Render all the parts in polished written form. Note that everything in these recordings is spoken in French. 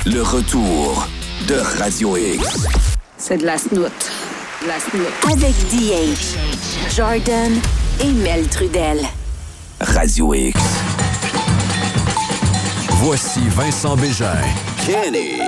Le retour de Radio X. C'est de la snoot. La snoot. Avec DH, Jordan et Mel Trudel. Radio X. Voici Vincent Bégin. Kenny.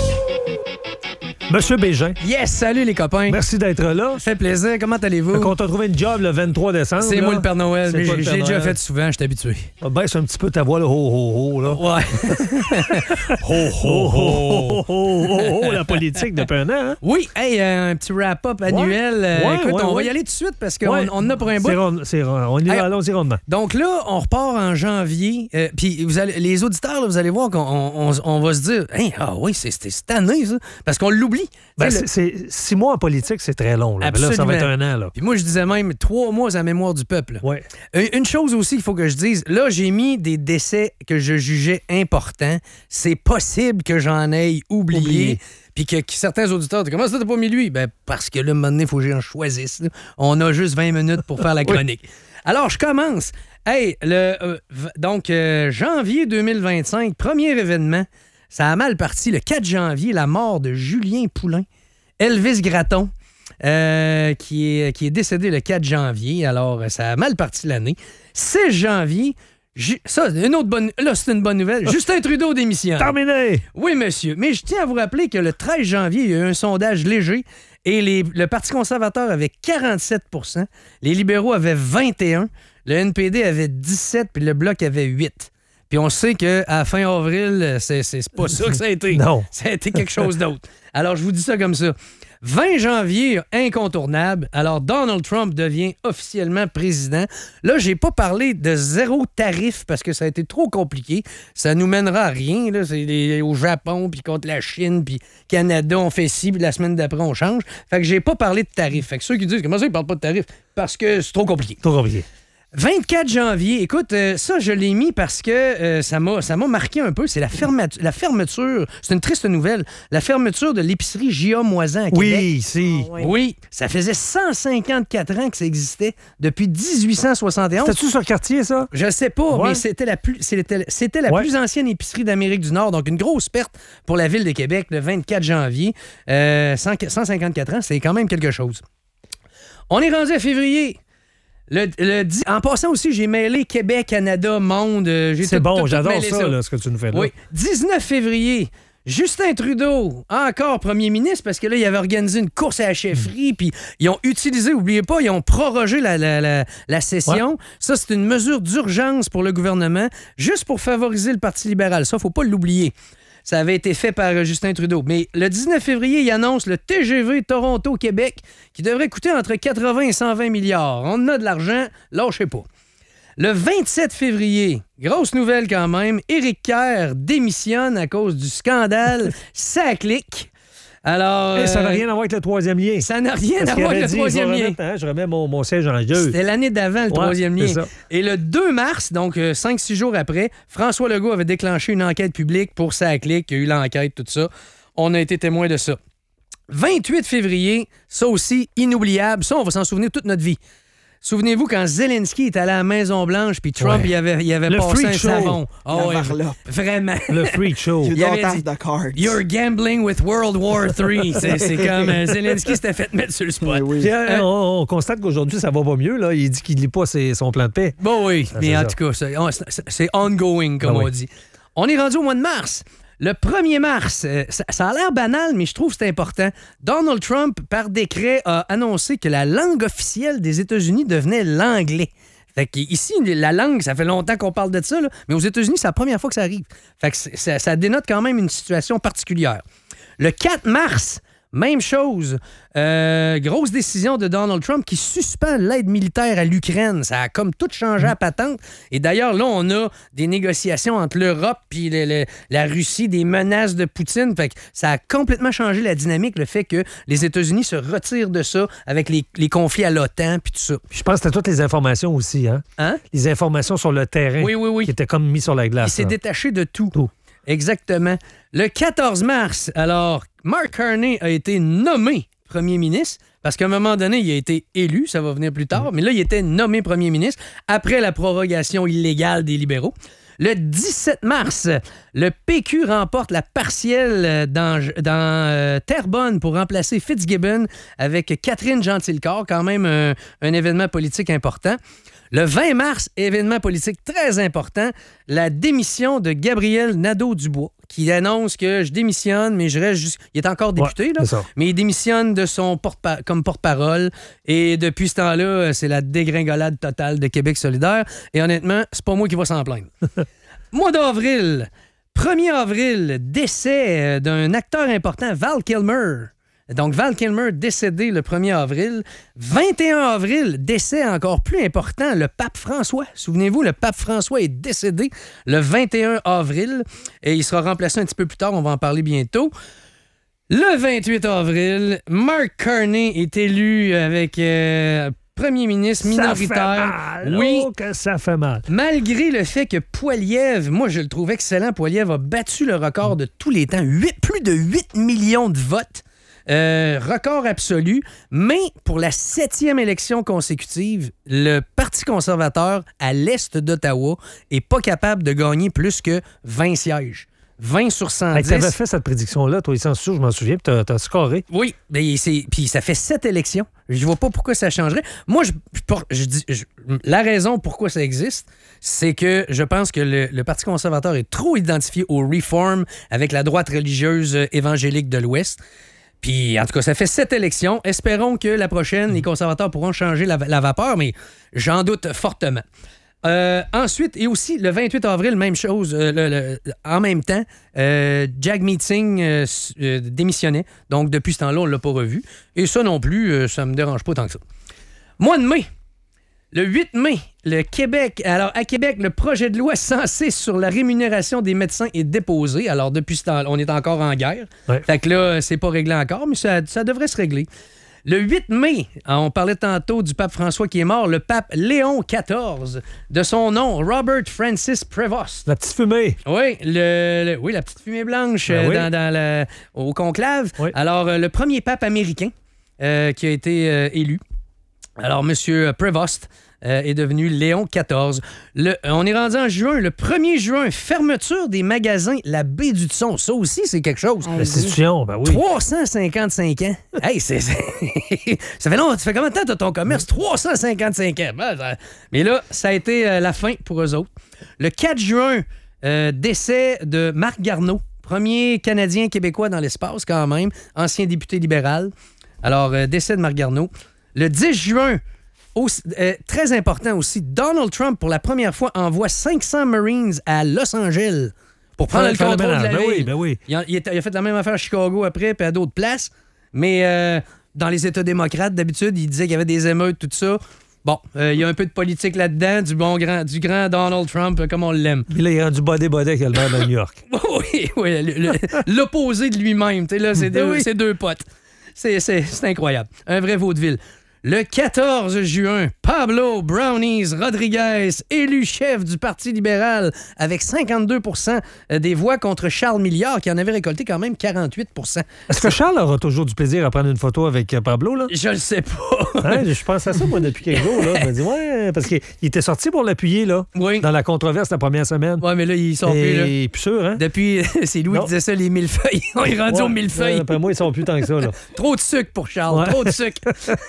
Monsieur Bégin. Yes, salut les copains. Merci d'être là. Ça fait plaisir. Comment allez-vous? On t'a trouvé une job le 23 décembre. C'est moi le Père Noël, mais toi le Père j'ai déjà Noël. fait souvent, je suis habitué. Baisse un petit peu ta voix, là. Ho, ho, ho, là. Ouais. Ho, ho, ho, ho, ho, la politique depuis un an, hein? Oui, hey, un petit wrap-up annuel. Écoute, on va y aller tout de suite parce qu'on en a pour un bout. On y va, allons-y rondement. Donc là, on repart en janvier. Puis les auditeurs, là, vous allez voir qu'on va se dire, hey, ah oui, c'est cette année, ça. Parce qu'on l'oublie. Ben, c'est 6 mois en politique, c'est très long. Là. Absolument. Là, ça va être un an. Là. Puis moi, je disais même 3 mois à la mémoire du peuple. Ouais. Une chose aussi qu'il faut que je dise, là, j'ai mis des décès que je jugeais importants. C'est possible que j'en aille oublié. Puis que certains auditeurs disent, comment ça, t'as pas mis lui? Ben, parce que là, un moment donné, il faut que j'en choisisse. Là. On a juste 20 minutes pour faire la chronique. Oui. Alors, je commence. Hey, janvier 2025, premier événement. Ça a mal parti. Le 4 janvier, la mort de Julien Poulain. Elvis Gratton, qui est décédé le 4 janvier. Alors, ça a mal parti l'année. 6 janvier, ça, une autre bonne... Là, c'est une bonne nouvelle. Justin Trudeau démissionne. Terminé! Oui, monsieur. Mais je tiens à vous rappeler que le 13 janvier, il y a eu un sondage léger et le Parti conservateur avait 47 %, les libéraux avaient 21 %, le NPD avait 17 % puis le Bloc avait 8 %. Puis on sait qu'à fin avril, c'est pas ça que ça a été. Non. Ça a été quelque chose d'autre. Alors, je vous dis ça comme ça. 20 janvier, incontournable. Alors, Donald Trump devient officiellement président. Là, j'ai pas parlé de zéro tarif parce que ça a été trop compliqué. Ça nous mènera à rien. Là. C'est au Japon, puis contre la Chine, puis Canada, on fait ci, puis la semaine d'après, on change. Fait que j'ai pas parlé de tarif. Fait que ceux qui disent, comment ça, ils parlent pas de tarif? Parce que c'est trop compliqué. Trop compliqué. 24 janvier, écoute, ça, je l'ai mis parce que ça m'a marqué un peu. C'est la fermeture, c'est une triste nouvelle, la fermeture de l'épicerie J.A. Moisan à Québec. Oui, si. Oui, ça faisait 154 ans que ça existait, depuis 1871. C'était-tu sur le quartier, ça? Je sais pas, mais c'était la plus ancienne épicerie d'Amérique du Nord, donc une grosse perte pour la ville de Québec le 24 janvier. 154 ans, c'est quand même quelque chose. On est rendu à février. En passant aussi, j'ai mêlé Québec, Canada, Monde. C'est bon, j'adore ça, là, ce que tu nous fais là. Oui. 19 février, Justin Trudeau, encore premier ministre, parce que là, il avait organisé une course à la chefferie, puis ils ont utilisé, n'oubliez pas, ils ont prorogé la session. Ouais. Ça, c'est une mesure d'urgence pour le gouvernement, juste pour favoriser le Parti libéral. Ça, il ne faut pas l'oublier. Ça avait été fait par Justin Trudeau. Mais le 19 février, il annonce le TGV Toronto-Québec qui devrait coûter entre 80 et 120 milliards. On en a de l'argent, lâchez pas. Le 27 février, grosse nouvelle quand même, Éric Kerr démissionne à cause du scandale SACLIC. Alors, ça n'a rien à voir avec le troisième lien. Ça n'a rien à voir avec le troisième lien. Je remets mon siège en jeu. C'était l'année d'avant, le troisième lien. Et le 2 mars, donc 5-6 jours après, François Legault avait déclenché une enquête publique pour SACLIC. Il y a eu l'enquête, tout ça. On a été témoins de ça. 28 février, ça aussi, inoubliable. Ça, on va s'en souvenir toute notre vie. Souvenez-vous quand Zelensky est allé à la Maison-Blanche puis Trump, il avait passé un savon. Oh, vraiment. Le freak show. You don't have the cards. You're gambling with World War III. C'est comme Zelensky s'était fait mettre sur le spot. Oui. On constate qu'aujourd'hui, ça va pas mieux. Là. Il dit qu'il lit pas son plan de paix. Bon, oui, mais en tout cas, c'est ongoing, comme on dit. On est rendu au mois de mars. Le 1er mars, ça a l'air banal, mais je trouve que c'est important. Donald Trump, par décret, a annoncé que la langue officielle des États-Unis devenait l'anglais. Fait qu'ici, la langue, ça fait longtemps qu'on parle de ça, là, mais aux États-Unis, c'est la première fois que ça arrive. Fait que ça dénote quand même une situation particulière. Le 4 mars, même chose. Grosse décision de Donald Trump qui suspend l'aide militaire à l'Ukraine. Ça a comme tout changé à patente. Et d'ailleurs, là, on a des négociations entre l'Europe et la Russie, des menaces de Poutine. Fait que ça a complètement changé la dynamique, le fait que les États-Unis se retirent de ça avec les conflits à l'OTAN puis tout ça. Je pense que c'était toutes les informations aussi, hein? Les informations sur le terrain qui étaient comme mis sur la glace. Il s'est détaché de tout. Exactement. Le 14 mars, alors, Mark Carney a été nommé premier ministre parce qu'à un moment donné, il a été élu, ça va venir plus tard, mais là, il était nommé premier ministre après la prorogation illégale des libéraux. Le 17 mars, le PQ remporte la partielle dans Terrebonne pour remplacer Fitzgibbon avec Catherine Gentilcorps, quand même un événement politique important. Le 20 mars, événement politique très important, la démission de Gabriel Nadeau-Dubois, qui annonce que je démissionne, mais je reste juste... Il est encore député, là, mais il démissionne de son comme porte-parole. Et depuis ce temps-là, c'est la dégringolade totale de Québec solidaire. Et honnêtement, c'est pas moi qui va s'en plaindre. Mois d'avril, 1er avril, décès d'un acteur important, Val Kilmer. Donc, Val Kilmer, décédé le 1er avril. 21 avril, décès encore plus important, le pape François. Souvenez-vous, le pape François est décédé le 21 avril et il sera remplacé un petit peu plus tard, on va en parler bientôt. Le 28 avril, Mark Carney est élu avec... premier ministre minoritaire. Ça fait mal. Oui. Oh, que ça fait mal. Malgré le fait que Poilievre, moi je le trouve excellent, Poilievre a battu le record de tous les temps. Plus de 8 millions de votes. Record absolu, mais pour la 7e élection consécutive, le Parti conservateur à l'est d'Ottawa est pas capable de gagner plus que 20 sièges. 20 sur 110. Tu avais fait cette prédiction-là, toi, ici en studio, je m'en souviens, puis tu as scoré. Oui, mais puis ça fait 7 élections. Je vois pas pourquoi ça changerait. Moi, la raison pourquoi ça existe, c'est que je pense que le Parti conservateur est trop identifié au Reform avec la droite religieuse évangélique de l'Ouest. Puis, en tout cas, ça fait 7 élections. Espérons que la prochaine, les conservateurs pourront changer la vapeur, mais j'en doute fortement. Ensuite, et aussi, le 28 avril, même chose, en même temps, Jack Meeting démissionnait. Donc, depuis ce temps-là, on ne l'a pas revu. Et ça non plus, ça ne me dérange pas tant que ça. Mois de mai. Le 8 mai, le Québec. Alors, à Québec, le projet de loi censé sur la rémunération des médecins est déposé. Alors, depuis ce temps, on est encore en guerre. Ouais. Fait que là, c'est pas réglé encore, mais ça devrait se régler. Le 8 mai, on parlait tantôt du pape François qui est mort, le pape Léon XIV, de son nom, Robert Francis Prevost. La petite fumée. Oui, oui, la petite fumée blanche au conclave. Oui. Alors, le premier pape américain qui a été élu. Alors, M. Prevost est devenu Léon XIV. On est rendu en juin. Le 1er juin, fermeture des magasins La Baie du Son. Ça aussi, c'est quelque chose. Restitution, ben oui. 355 ans. Hey, ça fait longtemps. Ça fait combien de temps que tu as ton commerce? 355 ans. Mais là, ça a été la fin pour eux autres. Le 4 juin, décès de Marc Garneau, premier Canadien québécois dans l'espace quand même, ancien député libéral. Alors, décès de Marc Garneau. Le 10 juin, très important aussi, Donald Trump, pour la première fois, envoie 500 Marines à Los Angeles pour prendre le contrôle de la ville. Ben oui. Il a fait la même affaire à Chicago après, puis à d'autres places. Mais dans les États démocrates, d'habitude, il disait qu'il y avait des émeutes, tout ça. Bon, il y a un peu de politique là-dedans, du grand Donald Trump, comme on l'aime. Puis là, il est rendu body-body avec le maire de New York. Oui, l'opposé de lui-même. Tu sais, là, c'est deux potes. C'est incroyable. Un vrai vaudeville. Le 14 juin, Pablo Brownies Rodriguez, élu chef du Parti libéral avec 52% des voix contre Charles Milliard, qui en avait récolté quand même 48%. Est-ce que Charles aura toujours du plaisir à prendre une photo avec Pablo, là? Je le sais pas. Hein, je pense à ça, moi, depuis quelques jours. Là. Je me dis, ouais, parce qu'il était sorti pour l'appuyer, là, dans la controverse la première semaine. Oui, mais là, ils sont plus, là. Il est plus sûr, hein? Depuis, c'est Louis qui disait ça, les millefeuilles. On est rendu aux millefeuilles. Après moi, ils sont plus tant que ça, là. Trop de sucre pour Charles, trop de sucre.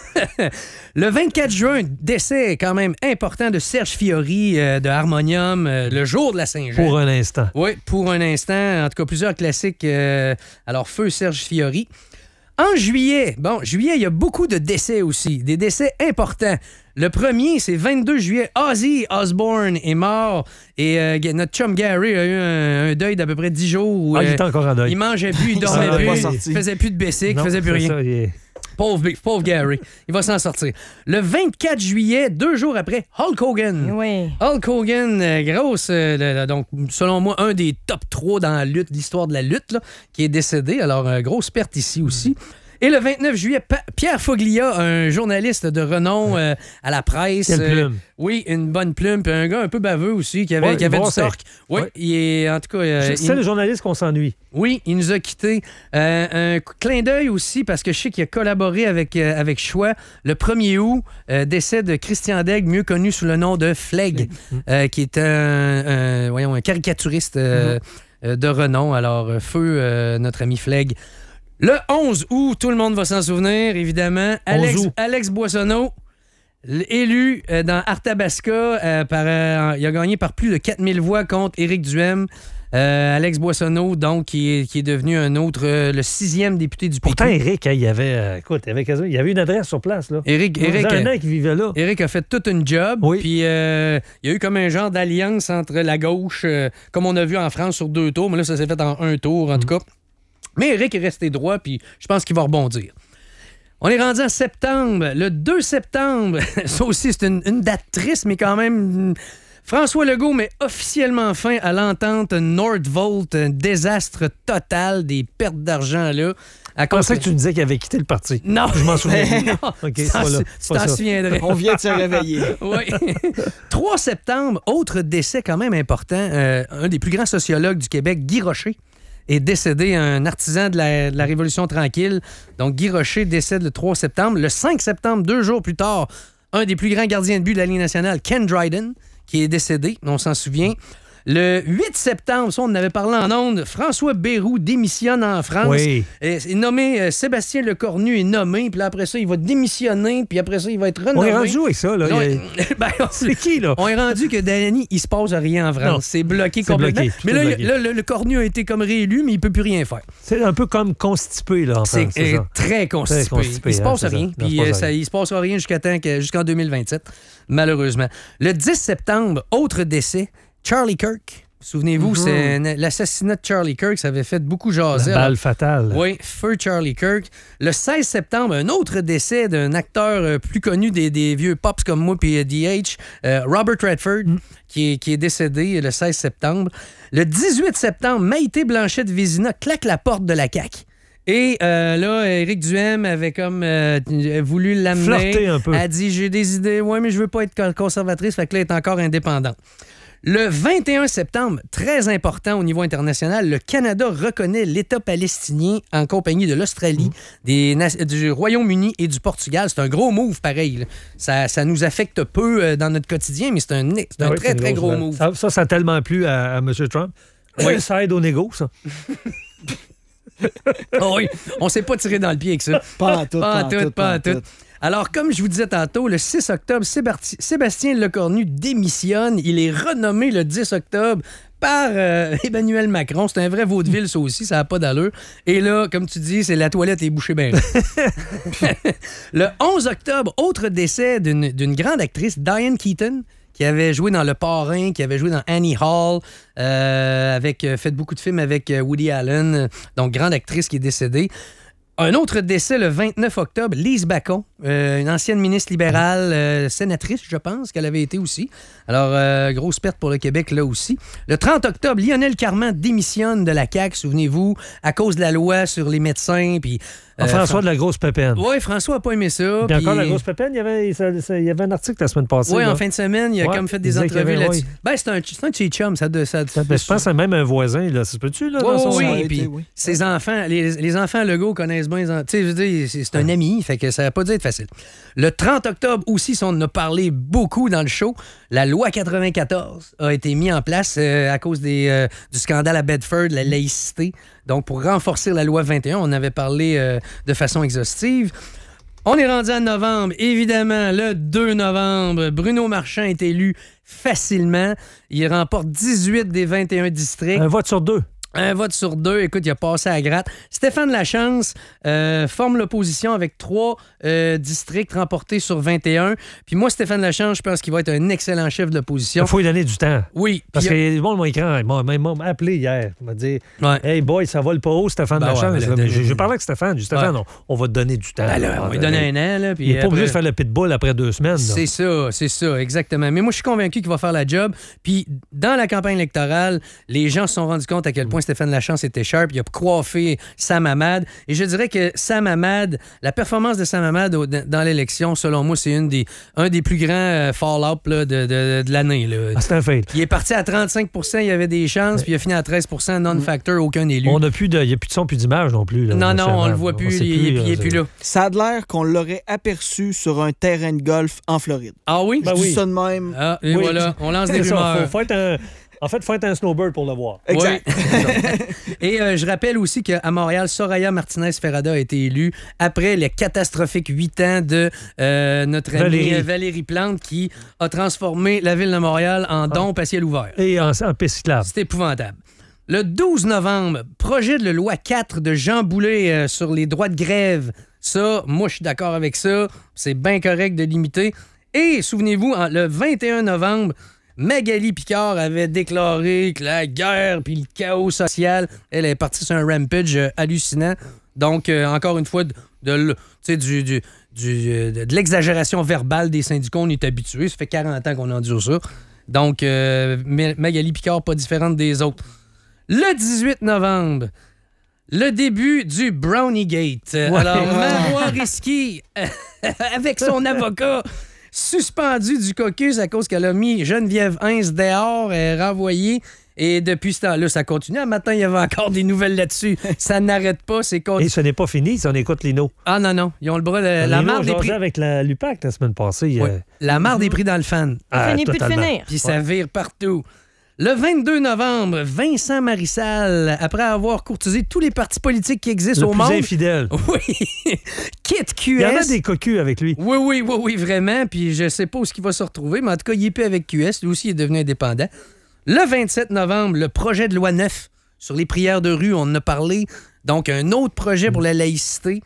Le 24 juin, décès quand même important de Serge Fiori de Harmonium, le jour de la Saint-Jean. Pour un instant. Oui, pour un instant. En tout cas, plusieurs classiques. Alors, feu Serge Fiori. En juillet, il y a beaucoup de décès aussi, des décès importants. Le premier, c'est 22 juillet. Ozzy Osbourne est mort et notre chum Gary a eu un deuil d'à peu près 10 jours. Il était encore en deuil. Il mangeait plus, il dormait plus, il faisait plus de basic, il faisait plus rien. Ça, Pauvre Gary. Il va s'en sortir. Le 24 juillet, 2 jours après, Hulk Hogan. Oui. Hulk Hogan, grosse, donc selon moi, un des top 3 dans la lutte, l'histoire de la lutte, là, qui est décédé. Alors, grosse perte ici aussi. Et le 29 juillet, Pierre Foglia, un journaliste de renom à la presse. Quelle plume. Oui, une bonne plume. Puis un gars un peu baveux aussi, qui avait du torque. Oui, il est, en tout cas... c'est le journaliste qu'on s'ennuie. Oui, il nous a quittés. Un clin d'œil aussi, parce que je sais qu'il a collaboré avec Choix. Le 1er août, décès de Christian Daigle, mieux connu sous le nom de Flegg, qui est un caricaturiste de renom. Alors, feu notre ami Flegg. Le 11 août, tout le monde va s'en souvenir, évidemment. Alex Boissonneau, élu dans Arthabasca, il a gagné par plus de 4000 voix contre Éric Duhem. Alex Boissonneau, donc, qui est devenu le 6e député du PQ. Pourtant, Éric, il y avait une adresse sur place. Là. Éric, un an qui vivait là. Éric a fait toute une job. Oui. Puis il y a eu comme un genre d'alliance entre la gauche, comme on a vu en France sur 2 tours, mais là, ça s'est fait en 1 tour, en tout cas. Mais Éric est resté droit, puis je pense qu'il va rebondir. On est rendu en septembre. Le 2 septembre, ça aussi, c'est une date triste, mais quand même... François Legault met officiellement fin à l'entente Nordvolt, un désastre total, des pertes d'argent là. Je pensais que tu me disais qu'il avait quitté le parti. Non. Je m'en souviens. OK, tu t'en souviendrais. On vient de se réveiller. Oui. 3 septembre, autre décès quand même important. Un des plus grands sociologues du Québec, Guy Rocher, est décédé, un artisan de la Révolution tranquille. Donc, Guy Rocher décède le 3 septembre. Le 5 septembre, 2 jours plus tard, un des plus grands gardiens de but de la Ligue nationale, Ken Dryden, qui est décédé, on s'en souvient. Le 8 septembre, ça, on en avait parlé en ondes, François Bayrou démissionne en France. Oui. Il est nommé, Sébastien Lecornu est nommé, puis après ça, il va démissionner, puis après ça, il va être renommé. On est rendu avec ça, là. C'est qui, là? On est rendu que Danny, il se passe rien en France. Non. C'est bloqué complètement. Mais là, le Cornu a été comme réélu, mais il peut plus rien faire. C'est un peu comme constipé, là, en France. C'est très constipé. Il se passe rien. Puis il se passe rien jusqu'en 2027, malheureusement. Le 10 septembre, autre décès, Charlie Kirk. Souvenez-vous, c'est l'assassinat de Charlie Kirk, ça avait fait beaucoup jaser. La balle fatale. Oui, feu Charlie Kirk. Le 16 septembre, un autre décès d'un acteur plus connu des vieux pops comme moi puis DH, Robert Redford, qui est décédé le 16 septembre. Le 18 septembre, Maïté Blanchette-Vézina claque la porte de la CAQ. Et là, Éric Duhem avait comme voulu l'amener. Flirter un peu. Elle a dit, j'ai des idées, ouais, mais je veux pas être conservatrice, fait que là, elle est encore indépendante. Le 21 septembre, très important au niveau international, le Canada reconnaît l'État palestinien en compagnie de l'Australie, du Royaume-Uni et du Portugal. C'est un gros move, pareil. Ça nous affecte peu dans notre quotidien, mais c'est un très, très gros move. Ça a tellement plu à M. Trump. Oui. Ça aide au négo, ça. Oh oui, on s'est pas tiré dans le pied avec ça. Pas en tout. Alors, comme je vous disais tantôt, le 6 octobre, Sébastien Lecornu démissionne. Il est renommé le 10 octobre par Emmanuel Macron. C'est un vrai vaudeville, ça aussi, ça n'a pas d'allure. Et là, comme tu dis, c'est la toilette est bouchée bien. Le 11 octobre, autre décès d'une grande actrice, Diane Keaton, qui avait joué dans Le Parrain, qui avait joué dans Annie Hall, fait beaucoup de films avec Woody Allen, donc grande actrice qui est décédée. Un autre décès le 29 octobre, Lise Bacon, une ancienne ministre libérale, sénatrice, je pense qu'elle avait été aussi. Alors, grosse perte pour le Québec là aussi. Le 30 octobre, Lionel Carman démissionne de la CAQ, souvenez-vous, à cause de la loi sur les médecins. Puis, François de la grosse pépine. Oui, François n'a pas aimé ça. Puis encore la grosse pépine, il y avait un article la semaine passée. Oui, en fin de semaine, il a comme fait des entrevues là-dessus. Ben, c'est un cheat chum. Je pense à même un voisin, là. Ça se peut-tu, là? Oui, puis ses enfants, les enfants Legault connaissent bien. Tu sais, je veux dire, c'est un ami, fait que ça n'a pas dû être facile. Le 30 octobre aussi, on en a parlé beaucoup dans le show, la loi 94 a été mise en place à cause du scandale à Bedford, la laïcité. Donc, pour renforcer la loi 21, on en avait parlé de façon exhaustive. On est rendu en novembre. Évidemment, le 2 novembre, Bruno Marchand est élu facilement. Il remporte 18 des 21 districts. Un vote sur 2. Un vote sur 2. Écoute, il a passé à la gratte. Stéphane Lachance forme l'opposition avec 3 districts remportés sur 21. Puis moi, Stéphane Lachance, je pense qu'il va être un excellent chef de l'opposition. Il faut lui donner du temps. Oui. Parce que les gens m'ont appelé hier. Il m'a dit Hey boy, ça vole pas haut, Stéphane Lachance. Je parlais avec Stéphane. Je dis, Stéphane, on va te donner du temps. On va lui donner un an. Là, puis il n'est pas obligé de faire le pitbull après 2 semaines. C'est ça, exactement. Mais moi, je suis convaincu qu'il va faire la job. Puis dans la campagne électorale, les gens se sont rendus compte à quel point point Stéphane Lachance était sharp. Il a coiffé Sam Hamad. Et je dirais que Sam Hamad, la performance de Sam Hamad dans l'élection, selon moi, c'est un des plus grands fall-out là, de l'année. Là. Ah, c'est un fail. Il est parti à 35 %, il y avait des chances, puis il a fini à 13 % non-factor, aucun élu. Il n'y a plus de son, plus d'image non plus. Là, non, on le voit plus, il est plus là. Ça a l'air qu'on l'aurait aperçu sur un terrain de golf en Floride. Ah oui? Je dis ça de même. Ah, et voilà, on lance des rumeurs. En fait, il faut être un snowbird pour le voir. Exact. Oui. Et je rappelle aussi qu'à Montréal, Soraya Martinez-Ferrada a été élue après les catastrophiques 8 ans de notre amie Valérie Plante qui a transformé la ville de Montréal en dompe à ciel ouvert. Et en piste cyclable. C'est épouvantable. Le 12 novembre, projet de loi 4 de Jean Boulet sur les droits de grève. Ça, moi, je suis d'accord avec ça. C'est bien correct de limiter. Et souvenez-vous, le 21 novembre, Magali Picard avait déclaré que la guerre puis le chaos social, elle est partie sur un rampage hallucinant. Donc, encore une fois, de l'exagération verbale des syndicats, on est habitué. Ça fait 40 ans qu'on endure ça. Donc, Magali Picard, pas différente des autres. Le 18 novembre, le début du Brownie Gate. Ouais. Alors, Marois Risky, avec son avocat, suspendue du caucus à cause qu'elle a mis Geneviève Heinz dehors, elle est renvoyée. Et depuis ce temps-là, ça continue. Matin, il y avait encore des nouvelles là-dessus. Ça n'arrête pas, c'est continu. Et ce n'est pas fini si on écoute Lino. Ah non. Ils ont le bras de la marde des prix. Avec la Lupac la semaine passée. Oui. La marde des prix dans le fan. Fini plus de finir. Puis ça vire partout. Le 22 novembre, Vincent Marissal, après avoir courtisé tous les partis politiques qui existent au monde... Le plus infidèle. Oui. Quitte QS. Il y en a des cocus avec lui. Oui, vraiment. Puis je sais pas où il va se retrouver, mais en tout cas, il est plus avec QS. Lui aussi, il est devenu indépendant. Le 27 novembre, le projet de loi 9 sur les prières de rue, on en a parlé. Donc, un autre projet pour la laïcité.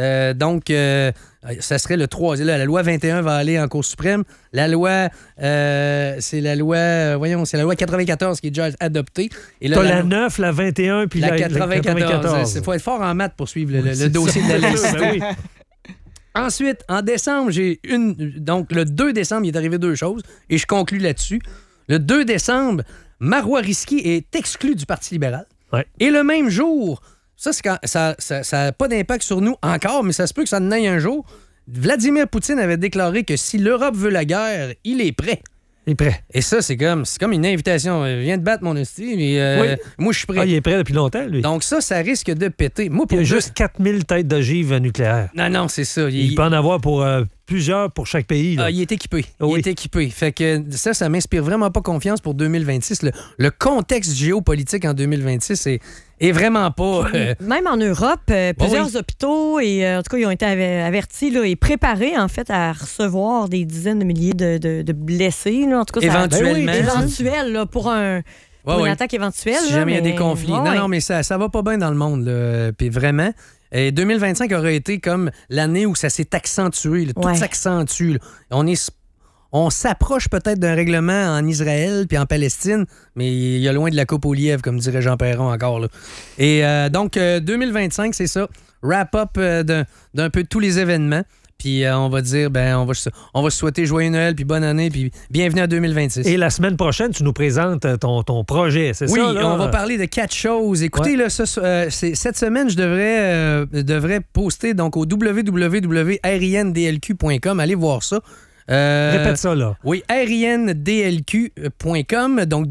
Ça serait le 3. Là, la loi 21 va aller en Cour suprême. La loi, c'est la loi 94 qui est déjà adoptée. Et là, la 9, la 21, puis la 94. Il faut être fort en maths pour suivre le dossier de la laïcité. Ben oui. Ensuite, en décembre, donc, le 2 décembre, il est arrivé deux choses, et je conclus là-dessus. Le 2 décembre, Marois Risky est exclu du Parti libéral. Ouais. Et le même jour... Ça n'a pas d'impact sur nous encore, mais ça se peut que ça en aille un jour. Vladimir Poutine avait déclaré que si l'Europe veut la guerre, il est prêt. Il est prêt. Et ça, c'est comme une invitation. Viens de battre mon hostie, mais moi, je suis prêt. Ah, il est prêt depuis longtemps, lui. Donc ça risque de péter. Moi, il y a juste 4000 têtes d'ogives nucléaires. Non, c'est ça. Il peut en avoir pour plusieurs pour chaque pays. Là. Il est équipé. Il est équipé. Fait que ça m'inspire vraiment pas confiance pour 2026. Le contexte géopolitique en 2026 est vraiment pas... Même en Europe, plusieurs hôpitaux, et en tout cas, ils ont été avertis là, et préparés, en fait, à recevoir des dizaines de milliers de blessés. Là. En tout cas, éventuellement. Éventuel, là, pour une attaque éventuelle. Si jamais il y a des conflits. Non, mais ça va pas bien dans le monde. Puis vraiment... Et 2025 aurait été comme l'année où ça s'est accentué. Là, tout s'accentue. Là. On s'approche peut-être d'un règlement en Israël puis en Palestine, mais il y a loin de la coupe aux lièvres, comme dirait Jean Perron encore. Là. Et donc, 2025, c'est ça. Wrap-up d'un peu tous les événements. Puis on va dire, on va se souhaiter joyeux Noël, puis bonne année, puis bienvenue à 2026. Et la semaine prochaine, tu nous présentes ton projet, c'est ça? Oui, on va parler de 4 choses. Écoutez, là, cette semaine, je devrais poster donc au www.rindlq.com. Allez voir ça. Répète ça, là. Oui, rindlq.com, donc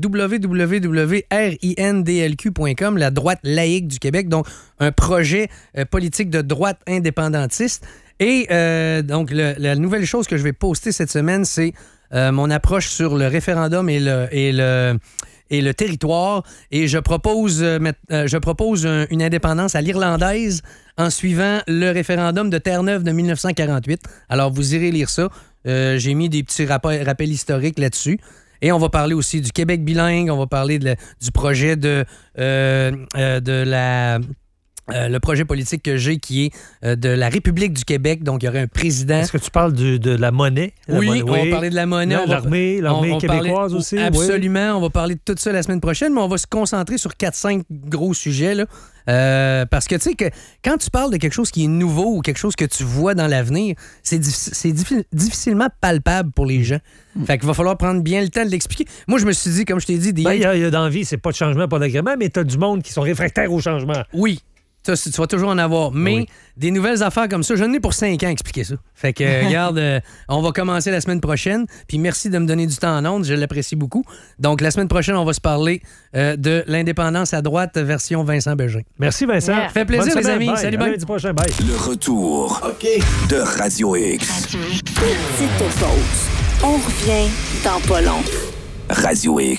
www.rindlq.com, la droite laïque du Québec, donc un projet politique de droite indépendantiste. Et donc, la nouvelle chose que je vais poster cette semaine, c'est mon approche sur le référendum et le territoire. Et je propose une indépendance à l'irlandaise en suivant le référendum de Terre-Neuve de 1948. Alors, vous irez lire ça. J'ai mis des petits rappels historiques là-dessus. Et on va parler aussi du Québec bilingue. On va parler du projet de la le projet politique que j'ai qui est de la République du Québec. Donc, il y aurait un président. Est-ce que tu parles de la monnaie? Oui, on va parler de la monnaie. L'armée québécoise aussi. Absolument. Oui. On va parler de tout ça la semaine prochaine, mais on va se concentrer sur 4-5 gros sujets. Là. Parce que, tu sais, que quand tu parles de quelque chose qui est nouveau ou quelque chose que tu vois dans l'avenir, c'est difficilement palpable pour les gens. Fait qu'il va falloir prendre bien le temps de l'expliquer. Moi, je me suis dit, comme je t'ai dit... Il y a dans la vie, c'est pas de changement, pas d'agrément, mais tu as du monde qui sont réfractaires au changement. Oui. Ça, tu vas toujours en avoir. Mais des nouvelles affaires comme ça, j'en ai pour 5 ans à expliquer ça. Fait que, regarde, on va commencer la semaine prochaine. Puis merci de me donner du temps en ondes. Je l'apprécie beaucoup. Donc, la semaine prochaine, on va se parler de l'indépendance à droite version Vincent Bégin. Merci, Vincent. Ça fait plaisir, les amis. Bye. Salut, bye. Lundi prochain. Bye. Le retour de Radio X. Petite pause. On revient dans pas long. Radio X.